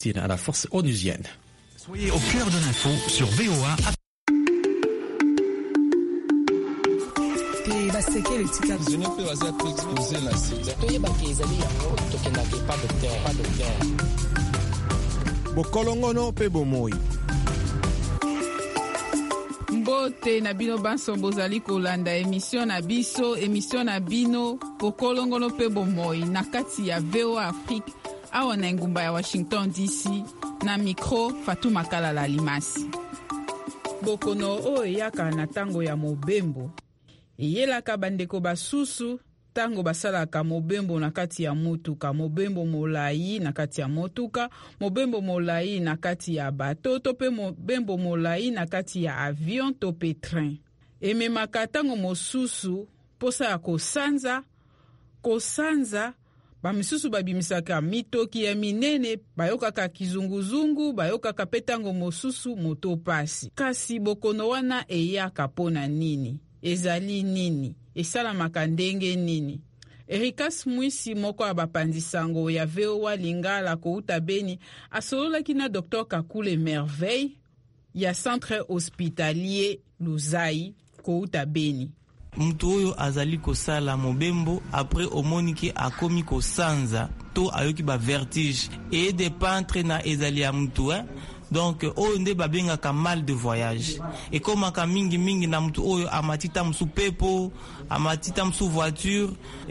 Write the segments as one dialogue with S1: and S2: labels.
S1: à la force onusienne.
S2: Soyez au cœur de l'info sur VOA.
S3: Bokolongono pe bomoi.
S4: Mbote na bino banso bozali kolanda émission na biso, émission na bino bokolongono pe bomoi na kati ya VOA Afrique awa na ngumba ya Washington DC na micro Fatou Makala Limasi. Bokono o eyaka na tango ya mobembo eyelaka bandeko basusu tango basalaka mobembo na kati ya motuka, mobembo molai na kati ya motuka, mobembo molai na kati ya bato to pe mobembo molai na kati ya avion to pe train. Ememaka tango mosusu posa ya kosanza bamisusu babimisaka mitoki ya minene, bayokaka kizunguzungu, bayokaka petango mosusu moto pasi. Kasi bokono wana eyaka pona nini? Ezali nini? Esalamaka ndenge nini? Erikas Mwisi moko ya bapandisango ya VOA Lingala kouta Beni asololaki na Dr Kakule Merveille ya Centre Hospitalier Luzai kouta Beni.
S5: Mtu oyo azali kosala mobembo après omoniki akomi kosanza to ayoki ba vertige et de pantre na ezali ya mtu donc oyo nde babengaka mal de voyage ekomaka mingi na mtu oyo amatita msu pepo amatita msu voiture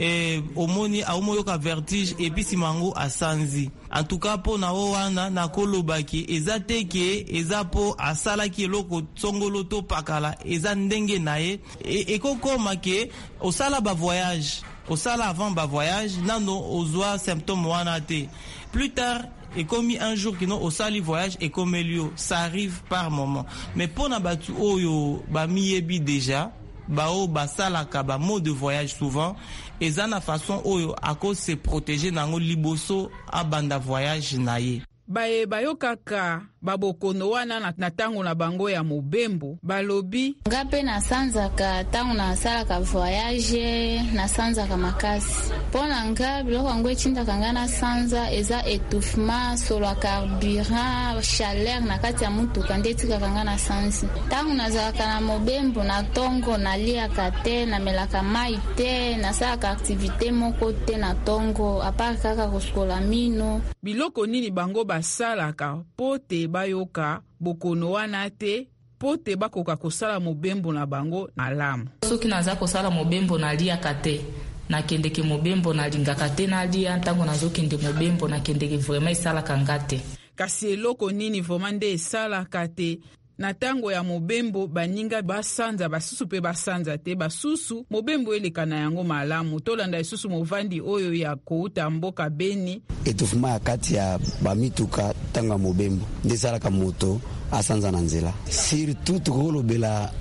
S5: omoni aomoyoka vertige episi mango asanzi. En tout cas po na wana na kolobaki eza teke eza po asalaki eloko tsongolo to pakala eza ndenge naye ekokoma ke osala ba voyage osala avant ba voyage nano ozwa symptôme wana te plus tard. Et comme un jour que nous osali voyage et comme elio, ça arrive par moment. Mais pour na batu oyo ba miyebi déjà, ba o ba salaka ba mode de voyage souvent, et ça na façon oyo à cause se protéger nango liboso a banda voyage naye.
S4: Baye bayokaka babokono wana na tango na bango ya mobembo balobi
S6: ngape na sanzaka tango na salaka voyage na sanzaka makasi pona nga biloko ngo echinda kangana sanza eza étouffement sur le carburant chaleur na kati ya mutuka ndetika kangana sanzi tango na zalaka na mobembo na tongo na liaka te na melaka mai te na salaka activité moko te na tongo apart kaka koskola mino
S4: biloko nini bango basalaka pote bayoka bokono wana te pote bakoka kosala mobembo na bango na lamu.
S7: Soki naza kosala mobembo na liaka te na kendeke mobembo na lingaka te na lia ntango nazokende mobembo na kendeke vraiment esalaka nga te.
S4: Kasi eloko nini vraiment nde esalaka te na tango ya mobembo baninga basanza basusu pe basanza te basusu mobembo eleka na yango malamu tolanda isusu movandi oyo ya kouta mboka Beni
S8: etufuma kati ya bamituka tango ya mobembo nde salaka moto asanza na nzela surtout tukolobela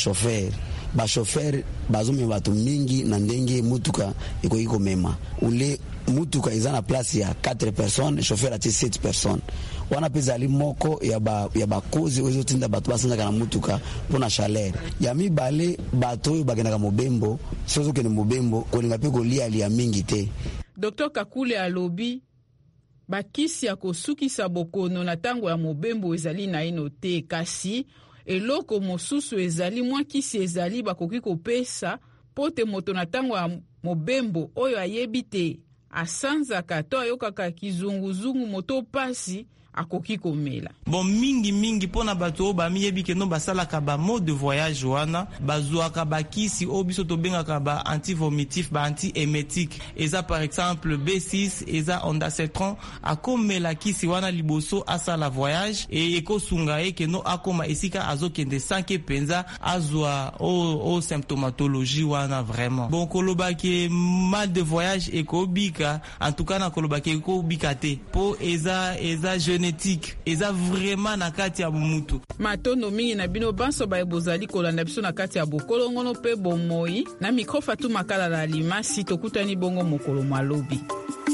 S8: ba chauffeur bazome bato mingi na ndenge mutuka iko mema ule mutuka izana place ya 4 personnes chauffeur ati 7 personnes wana peza ali moko ya bakozi ozo tinda bato basanza kana mutuka pona chaleur ya mibale bato oyo bagenda mobembo sozo kene mobembo kolinga pe kolia ali ya mingi te.
S4: Dr Kakule alobi bakisi ya kosukisa bokono na tango ya mobembo ezali na ino te kasi eloko mosusu ezali mwa kisi ezali bakoki kopesa pote moto na tango ya mobembo oyo ayebi te asanzaka to ayokaka kizunguzungu moto pasi akoki komela.
S5: Bon mingi pona bato ba miyebi ke no basalaka ba mode de voyage wana bazuaka bakisi obiso to bengaka ba antivomitif ba antiemetique eza par exemple B6 eza ondansetron akomela kisi wana liboso asala voyage e ekosunga ke no akoma esika azokende sanke penza azwa o symptomatologie wana vraiment. Bon kolobaki mal de voyage ekobika en tout cas na kolobaki ekobika te po eza génétique eza vraiment na kati ya mutu.
S4: Matondo mingi na bino banso ba ebozali kolanda biso na kati ya bokolongono pe bomoi na micro Fatou Makala Limasi tokutani bongo mokolo malobi.